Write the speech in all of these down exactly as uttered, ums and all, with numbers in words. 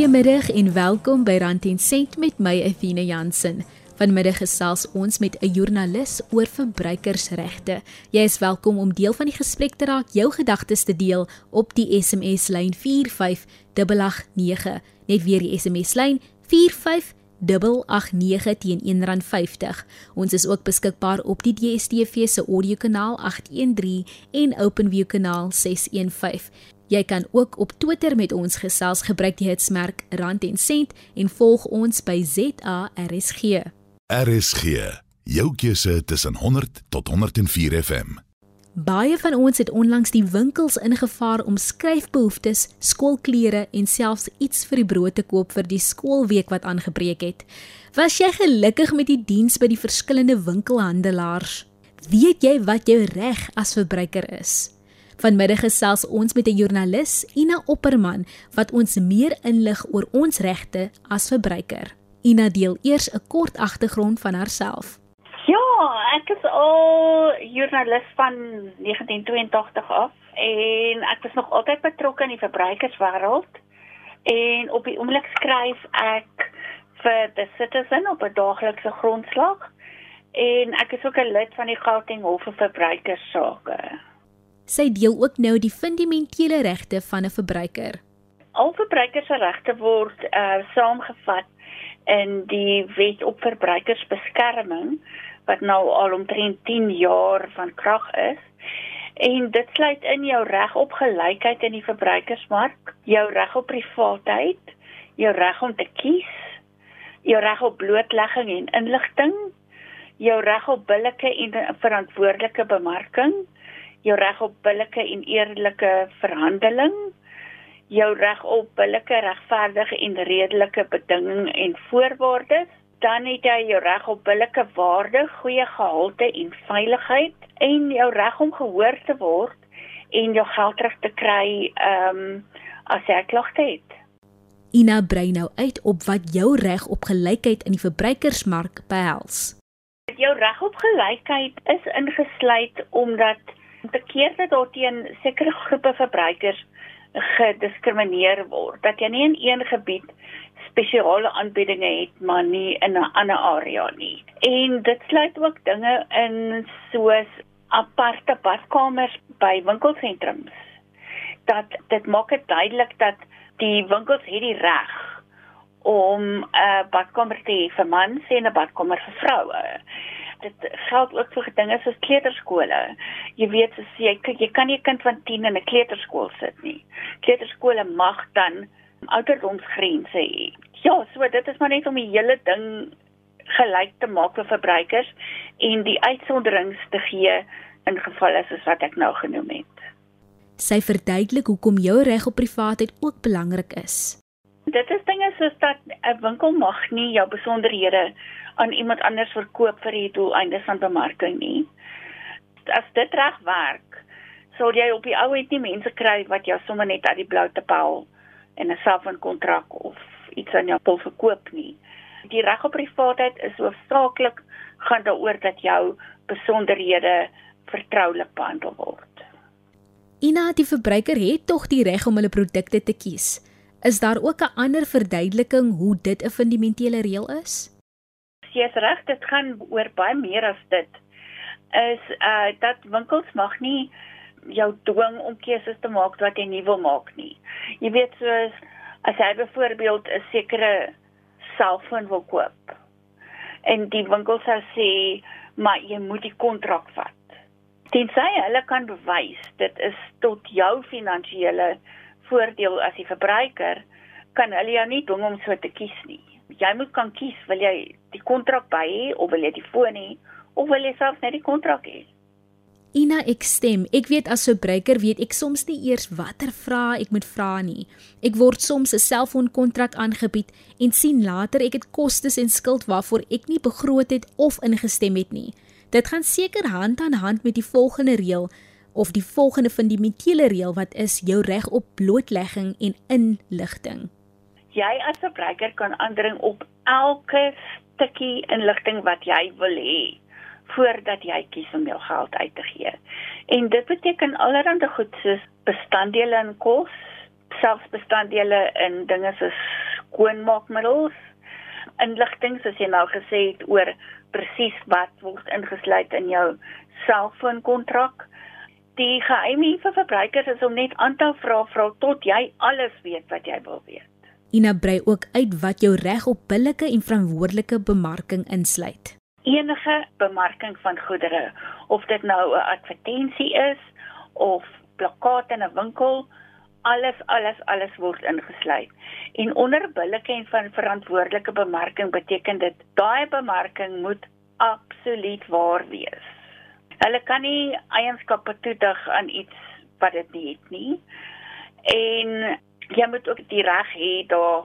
Goeiemiddag en welkom by Rand en Sent met my Athena Jansen. Vanmiddag gesels ons met 'n joernalis oor verbruikersregte. Jy is welkom om deel van die gesprek te raak, jou gedagtes te deel op die S M S-lyn vier vyf agt agt nege. Net weer die S M S-lyn vier vyf agt agt nege teen een rand vyftig. Ons is ook beskikbaar op die D S T V se audiokanaal agt een drie en OpenView kanaal ses een vyf. Jy kan ook op Twitter met ons gesels, gebruik die hitsmerk Rand en Sent en volg ons by Z A R S G. R S G, jou keuse tussen honderd tot honderd en vier F M. Baie van ons het onlangs die winkels ingevaar om skryfbehoeftes, skoolklere en selfs iets vir die brood te koop vir die skoolweek wat aangebreek het. Was jy gelukkig met die diens by die verskillende winkelhandelaars? Weet jy wat jou reg as verbruiker is? Vanmiddag gesels ons met 'n joernalis, Ina Opperman, wat ons meer inlig oor ons regte as verbruiker. Ina deel eers 'n kort agtergrond van haarself. Ja, ek is al joernalis van negentien twee agt af en ek was nog altyd betrokke in die verbruikerswêreld. En op die oomblik skryf ek vir The Citizen op 'n daaglikse grondslag en ek is ook 'n lid van die Gauteng Hof vir Verbruikersake. Sy deel ook nou die fundamentele regte van 'n verbruiker. Al verbruikersregte word uh, saamgevat in die Wet op Verbruikersbeskerming, wat nou al omtrent tien jaar van krag is. En dit sluit in jou reg op gelykheid in die verbruikersmark, jou reg op privaatheid, jou reg om te kies, jou reg op blootlegging en inligting, jou reg op billike en verantwoordelike bemarking, jou reg op billike en eerlike verhandeling, jou reg op billike, regverdige en redelike bedinging en voorwaardes, dan het jy jou reg op billike waarde, goeie gehalte en veiligheid, en jou reg om gehoor te word en jou geld terug te kry um, as jy 'n klagte het. Ina brei nou uit op wat jou reg op gelykheid in die verbruikersmark behels. Jou reg op gelykheid is ingesluit omdat te keer dat daar teen sekere groepe verbruikers gediskrimineer word, dat jy nie in een gebied spesiale aanbiedinge het, maar nie in 'n ander area nie. En dit sluit ook dinge in soos aparte badkamers by winkelsentrums. Dat dit maak dit duidelik dat die winkels het die reg om 'n uh, badkamer te hê vir mans en 'n badkamer vir vroue. Dit geld ook vir dinge soos kleuterskole. Jy weet, jy, jy kan nie 'n kind van tien in 'n kleuterskool sit nie. Kleuterskole mag dan ouderdomsgrense hê. Ja, so dit is maar net om die hele ding gelyk te maak vir verbruikers en die uitsonderings te gee in gevalle soos wat ek nou genoem het. Sy verduidelik hoekom jou reg op privaatheid ook belangrik is. Dit is dinge soos dat 'n winkel mag nie jou besonderhede aan iemand anders verkoop vir die doeleindes van bemarking nie. As dit reg werk, sal jy op die ou end nie mense kry wat jou sommer net uit die blou te pel en 'n selfoonkontrak of iets aan jou wil verkoop nie. Die reg op privaatheid is hoofsaaklik gaan daaroor dat jou besonderhede vertroulik behandel word. Ina, die verbruiker het tog die reg om hulle produkte te kies. Is daar ook 'n ander verduideliking hoe dit 'n fundamentele reël is? Jy is reg, dit gaan oor baie meer as dit. Is uh, dat winkels mag nie jou dwing om keuses te maak wat jy nie wil maak nie. Jy weet, soos as jy byvoorbeeld 'n sekere selfoon wil koop en die winkel sou sê, maar jy moet die kontrak vat. Tensy hulle kan bewys, dit is tot jou finansiële voordeel as die verbruiker, kan hulle jou nie dwing om so te kies nie. Jy moet kan kies, wil jy die kontrak by hê, of wil jy die foon hê, of wil jy selfs net die kontrak hê. Ina, ek stem. Ek weet as verbruiker weet ek soms nie eers watter vrae ek moet vra nie. Ek word soms 'n selfoonkontrak aangebied en sien later ek het kostes en skuld waarvoor ek nie begroot het of ingestem het nie. Dit gaan seker hand aan hand met die volgende reël of die volgende fundamentele reël wat is jou reg op blootlegging en inligting. Jy as verbruiker kan aandring op elke stukkie inligting wat jy wil hê voordat jy kies om jou geld uit te gee. En dit beteken allerhande goed soos bestanddele in kos, selfs bestanddele in dinge soos skoonmaakmiddels, inligting soos jy nou gesê het oor presies wat word ingesluit in jou selfoonkontrak. Die geheim hier vir verbruikers is om net aantal vrae vra tot jy alles weet wat jy wil weet. Ina brei ook uit wat jou reg op billike en verantwoordelike bemarking insluit. Enige bemarking van goedere, of dit nou 'n advertensie is of plakkaat in 'n winkel, alles alles alles word ingesluit. En onder billike en van verantwoordelike bemarking beteken dit daai bemarking moet absoluut waar wees. Hulle kan nie eienskappe toedig aan iets wat dit nie het nie. En jy moet ook die reg hê daar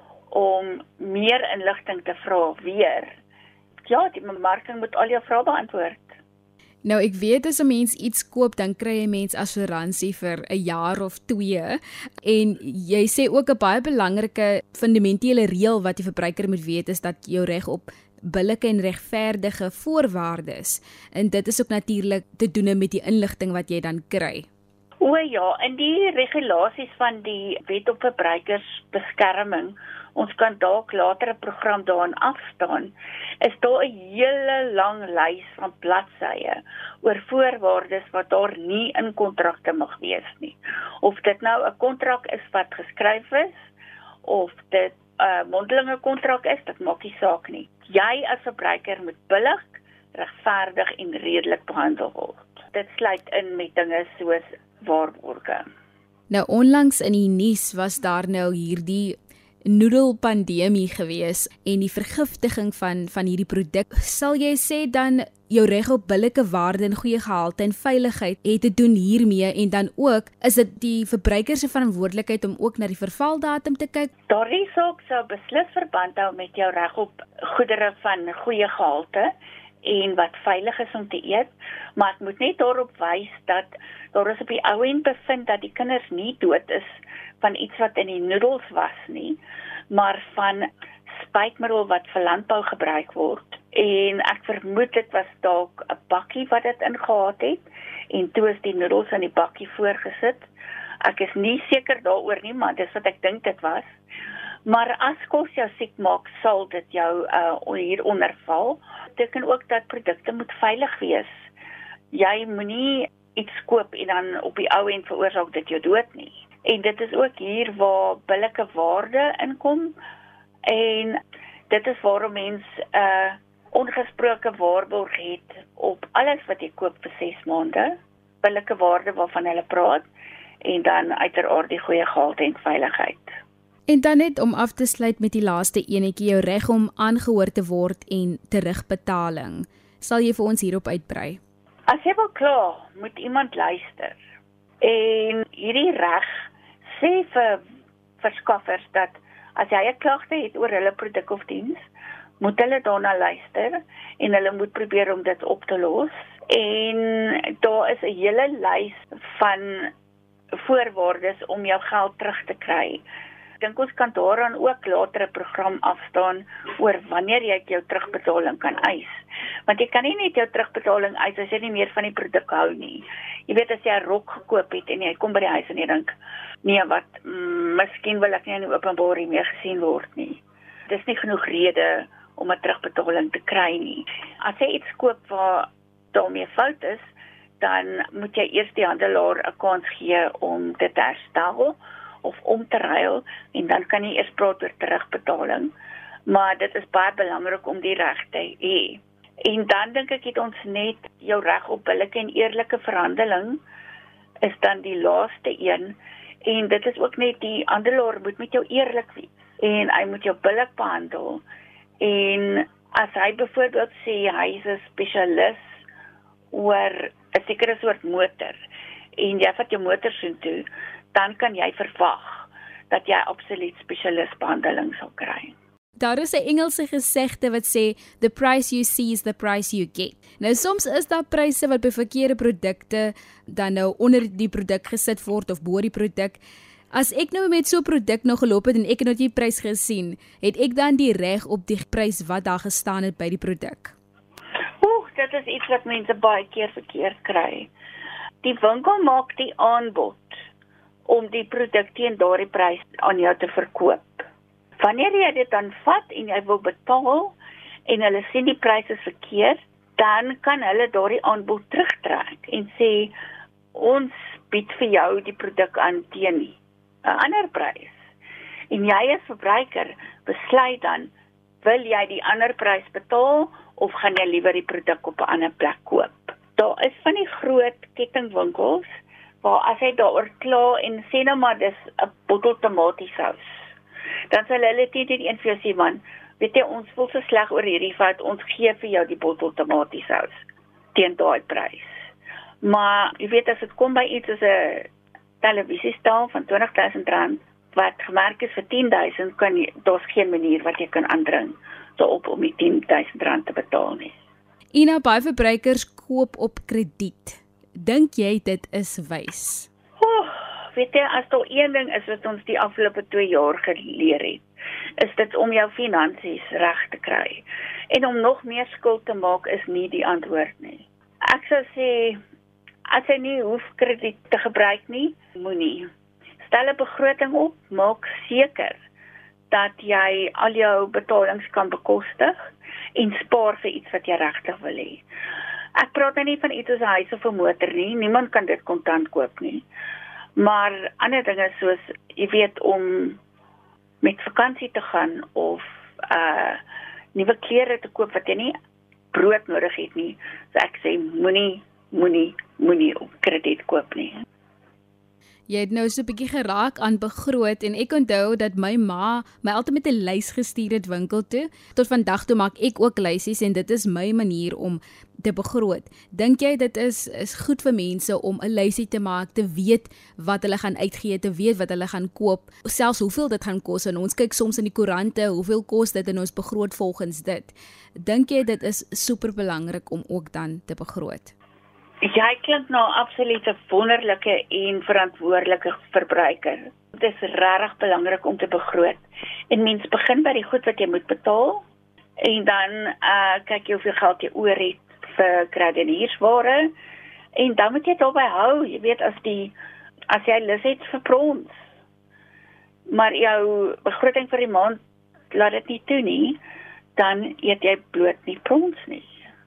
om meer inligting te vra weer. Ja, die bemarking moet al jou vrae beantwoord. Nou ek weet as 'n mens iets koop, dan kry jy mens assuransie vir 'n jaar of twee. En jy sê ook 'n baie belangrike fundamentele reël wat die verbruiker moet weet is dat jou reg op billike en regverdige voorwaardes. En dit is ook natuurlik te doen met die inligting wat jy dan kry. O ja, in die regulasies van die Wet op Verbruikersbeskerming, ons kan dalk later 'n program daarin afstaan, is daar 'n hele lang lys van bladsye oor voorwaardes wat daar nie in kontrakte mag wees nie. Of dit nou 'n kontrak is wat geskryf is, of dit 'n uh, mondelinge kontrak is, dit maak nie saak nie. Jy as verbruiker moet billig, regverdig en redelik behandel word. Dit sluit in met dinge soos waarborge. Nou onlangs in die nuus was daar nou hierdie noedelpandemie gewees en die vergiftiging van van hierdie produk. Sal jy sê dan jou reg op billike waarde en goeie gehalte en veiligheid het te doen hiermee, en dan ook is dit die verbruiker se verantwoordelikheid om ook na die vervaldatum te kyk? Daardie saak sou beslis verband hou met jou reg op goedere van goeie gehalte en wat veilig is om te eet, maar ek moet net daarop wys dat daar is op die ou end bevind dat die kinders nie dood is van iets wat in die noedels was nie, maar van spuitmiddel wat vir landbou gebruik word. En ek vermoed dit was dalk 'n bakkie wat dit ingehaat het, en toe is die noedels in die bakkie voorgesit. Ek is nie seker daaroor nie, maar dis wat ek dink dit was. Maar as kos jou siek maak, sal dit jou uh, hieronder val. Dit beteken ook dat produkte moet veilig wees. Jy moenie iets koop en dan op die ou end veroorsaak dit jou dood nie. En dit is ook hier waar billike waarde inkom, en dit is waarom mens 'n uh, ongesproke waarborg het op alles wat jy koop vir ses maande, billike waarde waarvan hulle praat, en dan uiteraard die goeie gehalte en veiligheid. En dan net om af te sluit met die laaste enetjie, jou reg om aangehoor te word en terugbetaling. Sal jy vir ons hierop uitbrei? As jy wil kla, moet iemand luister. En hierdie reg sê vir verskaffers dat as jy 'n klagte het oor hulle produk of diens, moet hulle daarna luister en hulle moet probeer om dit op te los. En daar is 'n hele lys van voorwaardes om jou geld terug te kry. Ek dink ons kan daaraan ook later 'n program afstaan oor wanneer jy jou terugbetaling kan eis. Want jy kan nie net jou terugbetaling eis as jy nie meer van die produk hou nie. Jy weet, as jy 'n rok gekoop het en jy kom by die huis en jy dink, nee wat, mm, miskien wil ek nie in die openbaar meer gesien word nie. Dis nie genoeg rede om 'n terugbetaling te kry nie. As jy iets koop waar daarmee fout is, dan moet jy eers die handelaar 'n kans gee om dit te herstel of om te ruil, en dan kan jy eers praat oor terugbetaling. Maar dit is baie belangrik om die reg te hê. En dan dink ek het ons net jou reg op billike en eerlike verhandeling is dan die laaste een, en dit is ook net die handelaar moet met jou eerlik wees en hy moet jou billik behandel. En as hy byvoorbeeld sê hy is 'n spesialis oor 'n sekere soort motor en jy vat jou motor soontoe, dan kan jy verwag dat jy absoluut spesialistbehandeling sal kry. Daar is 'n Engelse gesegde wat sê, the price you see is the price you get. Nou soms is daar pryse wat by verkeerde produkte dan nou onder die produk gesit word of bo die produk. As ek nou met so 'n produk nou geloop het en ek het nou die prys gesien, het ek dan die reg op die prys wat daar gestaan het by die produk? Oeh, dit is iets wat mense baie keer verkeerd kry. Die winkel maak die aanbod om die produk teen daardie prys aan jou te verkoop. Wanneer jy dit dan vat en jy wil betaal en hulle sien die pryse is verkeerd, dan kan hulle daardie aanbod terugtrek en sê ons bied vir jou die produk aan teen 'n ander prys. En jy as verbruiker besluit dan, wil jy die ander prys betaal of gaan jy liewer die produk op 'n ander plek koop? Daar is van die groot kettingwinkels waar as jy daaroor kla en sê nou maar dis 'n bottel tomatiesous, dan sal hulle teen die een vir jou sê, man, weet jy, ons voel so sleg oor hierdie feit, ons gee vir jou die bottel tomatiesous teen daai prys. Maar jy weet, as dit kom by iets soos 'n televisiestaal van twintig duisend rand wat gemerk is vir tien duisend, kan jy, daar's geen manier wat jy kan aandring daarop om die tien duisend rand te betaal nie. Ina, baie verbruikers koop op krediet. Dink jy dit is wys? Oh, weet jy, as daar een ding is wat ons die afgelope twee jaar geleer het, is dit om jou finansies reg te kry. En om nog meer skuld te maak is nie die antwoord nie. Ek sou sê, as jy nie hoef krediet te gebruik nie, moenie. Stel 'n begroting op, maak seker dat jy al jou betalings kan bekostig en spaar vir iets wat jy regtig wil hê. Ek praat nou nie van iets soos 'n huis of 'n motor nie, niemand kan dit kontant koop nie. Maar ander dinge soos, jy weet, om met vakansie te gaan of uh nuwe klere te koop wat jy nie brood nodig het nie. So ek sê moenie, moenie, moenie op krediet koop nie. Jy het nou so 'n bietjie geraak aan begroot en ek onthou dat my ma my altyd met 'n lys gestuur het winkel toe. Tot vandag toe maak ek ook lysies en dit is my manier om te begroot. Dink jy dit is is goed vir mense om 'n lysie te maak, te weet wat hulle gaan uitgee, te weet wat hulle gaan koop, selfs hoeveel dit gaan kos, en ons kyk soms in die koerante, hoeveel kos dit en ons begroot volgens dit. Dink jy dit is super belangrik om ook dan te begroot? Jy klink nou absoluut 'n wonderlike en verantwoordelike verbruiker. Dit is regtig belangrik om te begroot. En mens begin by die goed wat jy moet betaal en dan uh, kyk jy hoeveel geld jy oor het vir kruideniersware en dan moet jy daarby hou. Jy weet, as die as jy lus het vir prons, maar jou begroting vir die maand laat dit nie toe nie, dan eet jy bloot nie prons nie.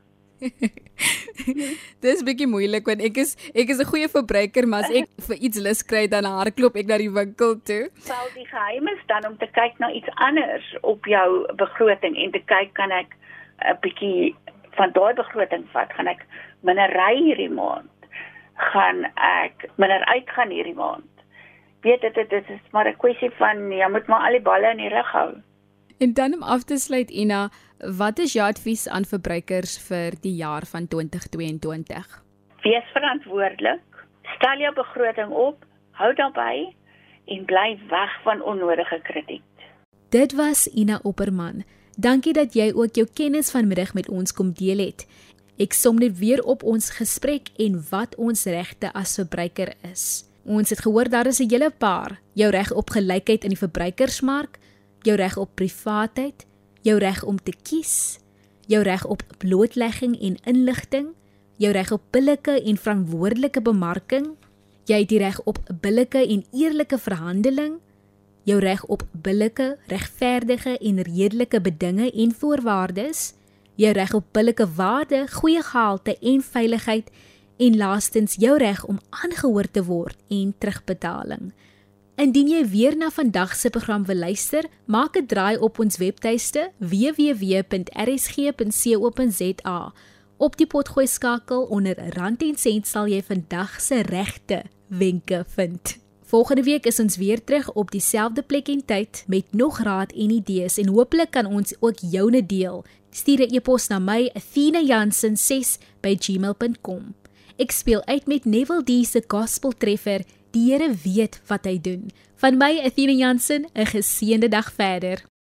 Dis bietjie moeilik want ek is ek is 'n goeie verbruiker, maar as ek vir iets lus kry, dan hardloop ek na die winkel toe. Wel, die geheim is dan om te kyk na iets anders op jou begroting en te kyk, kan ek 'n bietjie van daai begroting vat? Gaan ek minder ry hierdie maand? Gaan ek minder uitgaan hierdie maand? Weet dit dit is maar 'n kwessie van jy moet maar al die balle in die rug hou. En dan om af te sluit, Ina, wat is jou advies aan verbruikers vir die jaar van twintig tweeëntwintig? Wees verantwoordelik, stel jou begroting op, hou daarby en bly weg van onnodige krediet. Dit was Ina Opperman. Dankie dat jy ook jou kennis vanmiddag met ons kom deel het. Ek som net weer op ons gesprek en wat ons regte as verbruiker is. Ons het gehoor daar is 'n hele paar: jou reg op gelykheid in die verbruikersmark, jou reg op privaatheid, jou reg om te kies, jou reg op blootlegging en inligting, jou reg op billike en verantwoordelike bemarking, jy het die reg op billike en eerlike verhandeling, jou reg op billike, regverdige en redelike bedinge en voorwaardes, jou reg op billike waarde, goeie gehalte en veiligheid, en laastens jou reg om aangehoor te word en terugbetaling. Indien jy weer na vandag se program wil luister, maak 'n draai op ons webtuiste w w w punt r s g punt co punt z a. Op die potgooi skakel onder Rand en Sent sal jy vandag se regte wenke vind. Volgende week is ons weer terug op dieselfde plek en tyd met nog raad en idees en hopelik kan ons ook joune deel. Stuur 'n e-pos na my athena jansen ses by gmail punt com. Ek speel uit met Neville D se gospel treffer Die Here weet wat hy doen. Van my Athena Jansen, 'n geseënde dag verder.